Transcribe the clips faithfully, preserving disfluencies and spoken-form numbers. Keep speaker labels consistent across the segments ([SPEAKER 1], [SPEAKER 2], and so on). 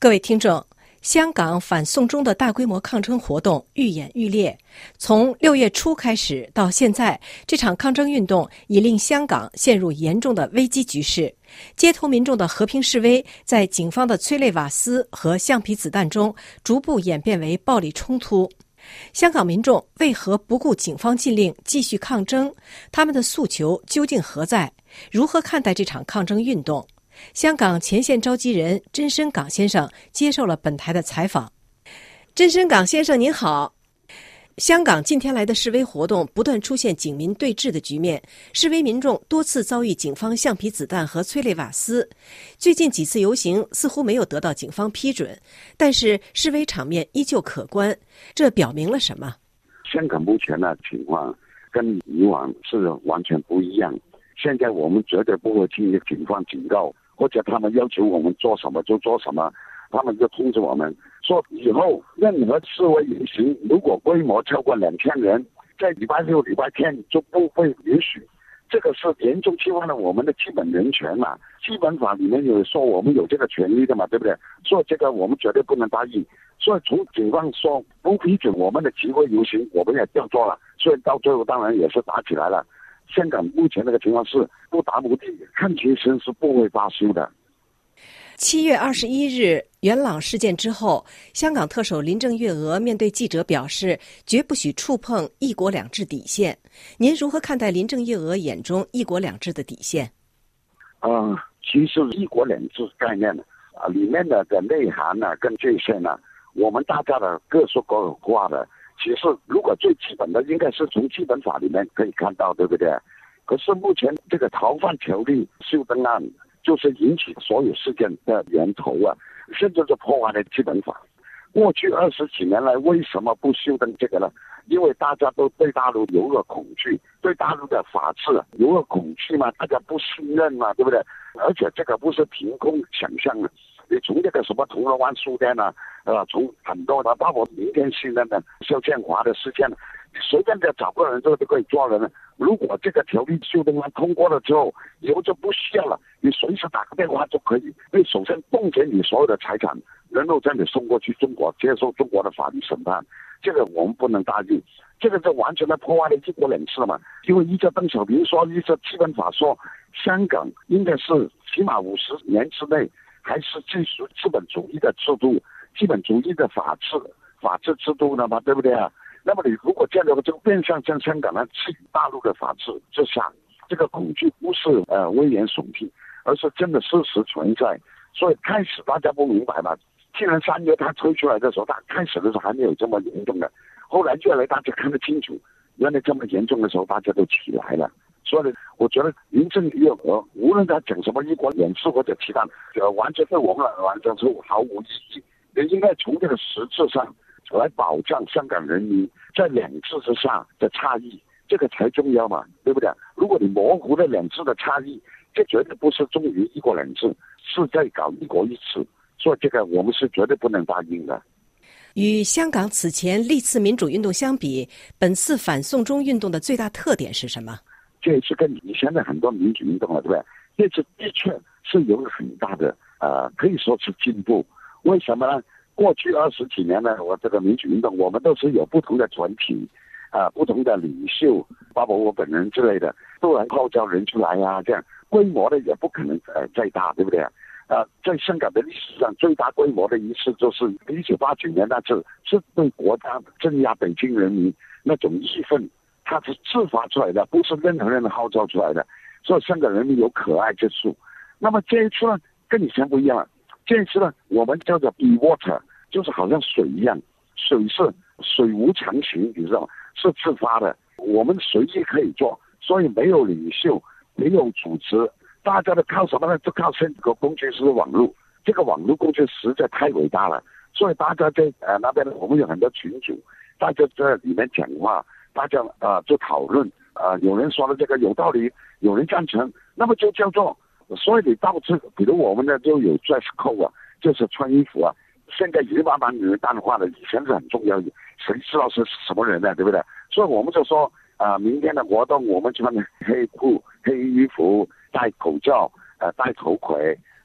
[SPEAKER 1] 各位听众，香港反送中的大规模抗争活动愈演愈烈。从六月初开始到现在，这场抗争运动已令香港陷入严重的危机局势。街头民众的和平示威，在警方的催泪瓦斯和橡皮子弹中逐步演变为暴力冲突。香港民众为何不顾警方禁令继续抗争？他们的诉求究竟何在？如何看待这场抗争运动？香港前线召集人甄申港先生接受了本台的采访。甄申港先生您好。香港近天来的示威活动不断出现警民对峙的局面，示威民众多次遭遇警方橡皮子弹和催泪瓦斯。最近几次游行似乎没有得到警方批准，但是示威场面依旧可观，这表明了什么？
[SPEAKER 2] 香港目前的情况跟以往是完全不一样。现在我们绝对不会听警方警告，或者他们要求我们做什么就做什么，他们就通知我们说以后任何示威游行如果规模超过两千人，在礼拜六礼拜天就不会允许。这个是严重侵犯了我们的基本人权嘛，基本法里面有说我们有这个权利的嘛，对不对？所以这个我们绝对不能答应。所以从警方说不批准我们的集会游行，我们也照做了，所以到最后当然也是打起来了。香港目前这个情况是不达目的，看情形是不会罢休的。
[SPEAKER 1] 七月二十一日元朗事件之后，香港特首林郑月娥面对记者表示，绝不许触碰一国两制底线。您如何看待林郑月娥眼中一国两制的底线？
[SPEAKER 2] 呃，其实一国两制概念啊，里面的的内涵呢、啊，跟界限呢、啊，我们大家的各说各有话的。其实如果最基本的应该是从基本法里面可以看到，对不对？可是目前这个逃犯条例修订案就是引起所有事件的源头啊，甚至是破坏了基本法。过去二十几年来为什么不修订这个呢？因为大家都对大陆有了恐惧，对大陆的法治有了恐惧嘛，大家不信任嘛，对不对？而且这个不是凭空想象的，你从这个什么铜锣湾书店啊，呃，从很多的包括明天新的肖建华的事件，随便的找个人都可以抓人了。如果这个条例修订案通过了之后，以后就不需要了，你随时打个电话就可以。你首先冻结你所有的财产，然后将你送过去中国，接受中国的法律审判。这个我们不能答应，这个就完全的破坏了一国两制嘛。因为依照邓小平说，依照基本法说，香港应该是起码五十年之内还是继续资本主义的制度，资本主义的法治法治制度的嘛，对不对啊？那么你如果这样的话，就变相将香港呢置于大陆的法治之下，这个恐惧不是呃危言耸听，而是真的事实存在。所以开始大家不明白嘛，既然三月他推出来的时候，他开始的时候还没有这么严重的，后来越来大家看得清楚，原来这么严重的时候，大家都起来了。所以我觉得林郑月娥无论他讲什么一国两制或者其他，呃，完全对我们来讲是毫无意义。你应该从这个实质上来保障香港人民在两制之下的差异，这个才重要嘛，对不对？如果你模糊了两制的差异，这绝对不是忠于一国两制，是在搞一国一制。所以这个我们是绝对不能答应的。
[SPEAKER 1] 与香港此前历次民主运动相比，本次反送中运动的最大特点是什么？
[SPEAKER 2] 这次跟以前的很多民主运动了，对不对？这次的确是有很大的呃，可以说是进步。为什么呢？过去二十几年呢，我这个民主运动，我们都是有不同的团体，啊、呃，不同的领袖，包括我本人之类的，都来号召人出来啊，这样规模的也不可能呃再大，对不对啊？呃，在香港的历史上最大规模的一次就是一九八九年那次，是对国家镇压北京人民那种义愤，它是自发出来的，不是任何人号召出来的，所以香港人民有可爱之处。那么这一次呢，跟以前不一样了。这一次呢，我们叫做 be water， 就是好像水一样，水是水无常情，你知道吗？是自发的，我们随意可以做，所以没有领袖，没有组织，大家都靠什么呢？就靠这个工具是网络，这个网络工具实在太伟大了，所以大家在呃那边我们有很多群组，大家在里面讲话，大家啊、呃、就讨论啊、呃，有人说的这个有道理，有人赞成，那么就叫做。所以你导致，比如我们呢就有 dress code 啊，就是穿衣服啊，现在已经慢慢人淡化了，以前是很重要的，谁知道是什么人呢，对不对？所以我们就说啊、呃，明天的活动我们穿黑裤、黑衣服、戴口罩、呃戴头盔，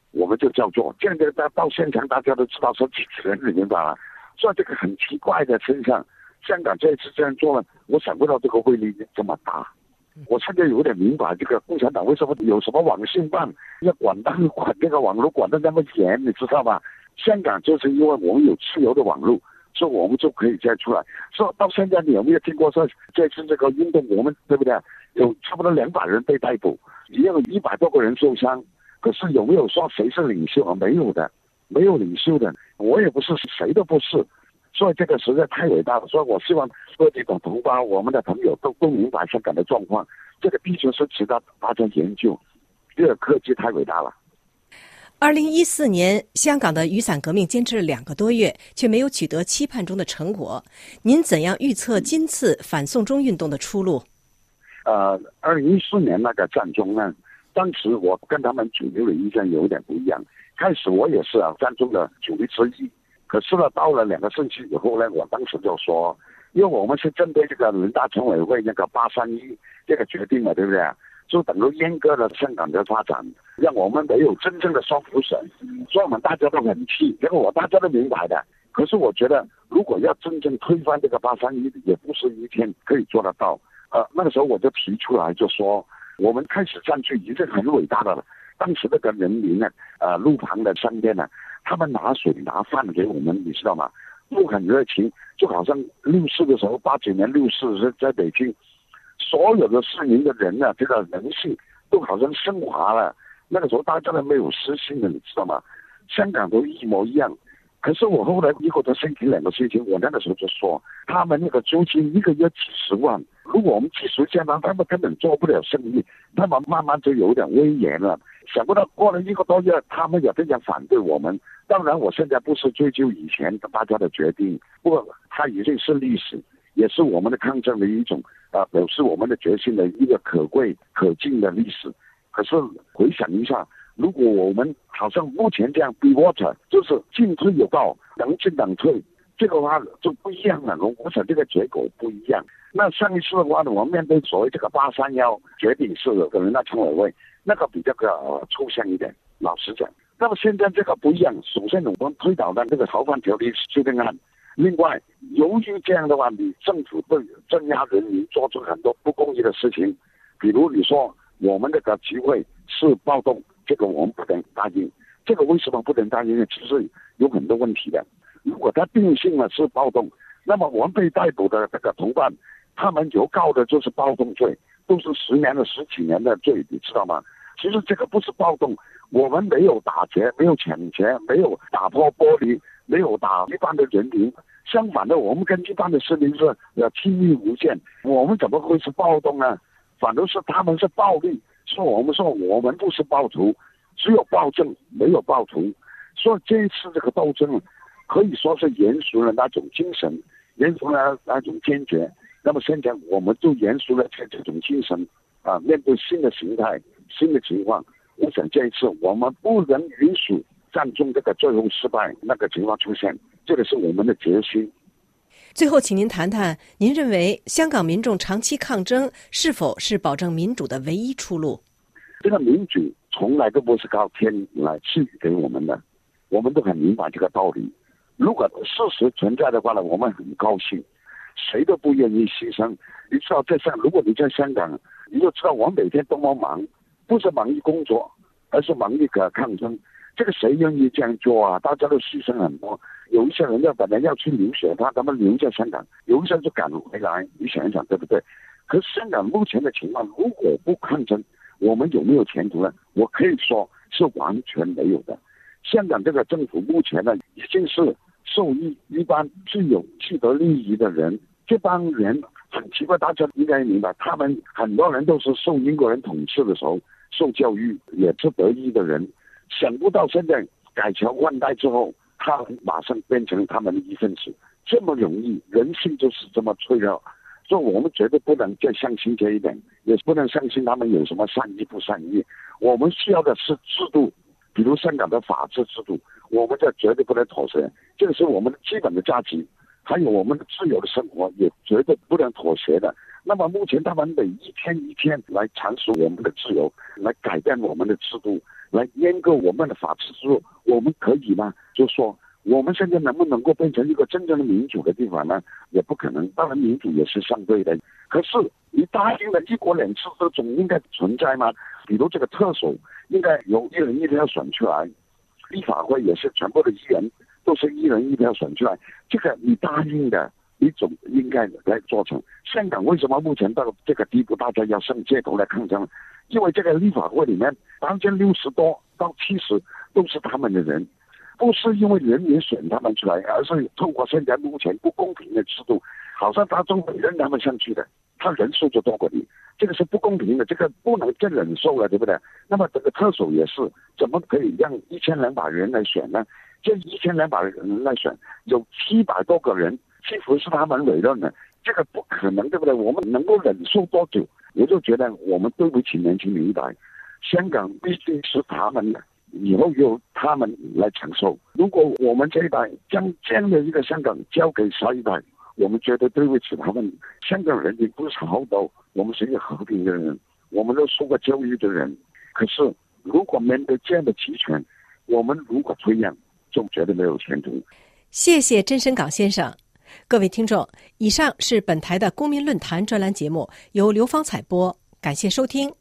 [SPEAKER 2] 我们就叫做这样的，到到现场大家都知道说几十人，你明白吗？所以这个很奇怪的现象，香港这一次这样做了，我想不到这个威力这么大。我现在有点明白这个共产党为什么有什么网信办要管当管这个网络管得那么严，你知道吗？香港就是因为我们有自由的网络，所以我们就可以这样出来。说到现在你有没有听过说这次这个运动我们对不对？有差不多两百人被逮捕，也有一百多个人受伤。可是有没有说谁是领袖啊？没有的，没有领袖的，我也不是，谁都不是。所以这个实在太伟大了。所以我希望各地的同胞，我们的朋友都都明白香港的状况。这个必须是值得大家研究。这个科技太伟大了。
[SPEAKER 1] 二零一四年，香港的雨伞革命坚持了两个多月，却没有取得期盼中的成果。您怎样预测今次反送中运动的出路？
[SPEAKER 2] 呃，二零一四年那个战中呢，当时我跟他们主流的意见有点不一样。开始我也是啊战中的主力之一，可是呢，到了两个星期以后呢，我当时就说，因为我们是针对这个人大常委会那个八三一这个决定嘛，对不对？就等于阉割了香港的发展，让我们没有真正的双普选，所以我们大家都很气，这个我大家都明白的。可是我觉得，如果要真正推翻这个八三一，也不是一天可以做得到。呃，那个时候我就提出来，就说我们开始站去已经很伟大的了。当时那个人民呢，呃，路旁的商店呢，他们拿水拿饭给我们，你知道吗？都很热情，就好像六四的时候，八九年六四是在北京。所有的市民的人呢、啊，这个人性都好像升华了。那个时候大家都没有私心的，你知道吗？香港都一模一样。可是我后来一个多星期、两个星期，我那个时候就说，他们那个租金一个月几十万，如果我们继续这样，他们根本做不了生意。他们慢慢就有点威严了。想不到过了一个多月，他们也非常反对我们。当然，我现在不是追究以前大家的决定，不过它已经是历史。也是我们的抗争的一种啊、呃，表示我们的决心的一个可贵可敬的历史。可是回想一下，如果我们好像目前这样 be water， 就是进退有道，能进能退，这个话就不一样了。我想这个结果不一样。那上一次的话呢，我们面对所谓这个八三幺决定是的人大常委会，那个比较个、呃、抽象一点，老实讲。那么现在这个不一样，首先我们推导的这个逃犯条例修订案。另外，由于这样的话，你政府对镇压人民做出很多不公义的事情，比如你说我们这个集会是暴动，这个我们不能答应。这个为什么不能答应呢？其实有很多问题的。如果他定性了是暴动，那么我们被逮捕的这个同伴，他们有告的就是暴动罪，都是十年的、十几年的罪，你知道吗？其实这个不是暴动，我们没有打劫，没有抢劫，没有打破玻璃，没有打一般的人民。相反的，我们跟一般的市民是呃亲密无间，我们怎么会是暴动呢？反正是他们是暴力，说我们说我们不是暴徒，只有暴政没有暴徒。所以这一次这个斗争可以说是延续了那种精神，延续了那种坚决。那么现在我们就延续了这这种精神啊，面对新的形态、新的情况，我想这一次我们不能允许战中这个最后失败那个情况出现。这个是我们的决心。
[SPEAKER 1] 最后，请您谈谈，您认为香港民众长期抗争是否是保证民主的唯一出路？
[SPEAKER 2] 这个民主从来都不是靠天来赐予给我们的，我们都很明白这个道理。如果事实存在的话呢，我们很高兴，谁都不愿意牺牲。你知道，在香，如果你在香港，你就知道我每天多么忙，不是忙于工作，而是忙于个抗争。这个谁愿意这样做啊？大家都牺牲很多。有一些人要本来要去留学，他他们留在香港，有一些就赶回来。你想一想，对不对？可是香港目前的情况，如果不抗争，我们有没有前途呢？我可以说是完全没有的。香港这个政府目前呢，已经是受益一般具有既得利益的人。这帮人很奇怪，大家应该明白，他们很多人都是受英国人统治的时候受教育，也是得益的人。想不到现在改朝换代之后，他们马上变成他们的一份子，这么容易，人性就是这么脆弱。所以我们绝对不能再相信这一点，也不能相信他们有什么善意不善意。我们需要的是制度，比如香港的法治制度，我们这绝对不能妥协，这个是我们的基本的价值。还有我们的自由的生活也绝对不能妥协的。那么目前他们每一天一天来阐述我们的自由，来改变我们的制度， 来阉割我们的法治制度，我们可以吗？就说我们现在能不能够变成一个真正的民主的地方呢？也不可能。当然民主也是相对的，可是你答应的一国两制这种应该存在吗？比如这个特首应该由一人一票选出来，立法会也是全部的议员都是一人一票选出来，这个你答应的你总应该来做成。香港为什么目前到这个地步大家要上街头来抗争？因为这个立法会里面百分之六十多到七十都是他们的人，不是因为人民选他们出来，而是通过现在目前不公平的制度，好像他中国人他们上去的，他人数就多过你，这个是不公平的，这个不能再忍受了，对不对？那么这个特首也是，怎么可以让一千两百人来选呢？这一千两百人来选，有七百多个人几乎是他们委任的，这个不可能，对不对？我们能够忍受多久？我就觉得我们对不起年轻的一代，香港毕竟是他们的，以后由他们来承受。如果我们这一代将这样的一个香港交给下一代，我们觉得对不起他们。香港人民不是好斗，我们是一个和平的人，我们都受过教育的人。可是如果面对这样的集权，我们如果退让，就觉得没有前途。
[SPEAKER 1] 谢谢甄申港先生。各位听众，以上是本台的公民论坛专栏节目，由刘芳采播，感谢收听。